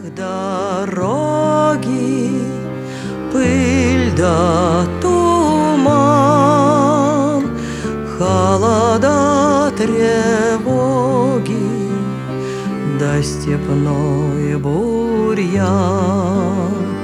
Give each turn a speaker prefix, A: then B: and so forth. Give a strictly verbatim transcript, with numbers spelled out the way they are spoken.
A: Дороги, пыль да туман, холода, тревоги, да степной бурьян.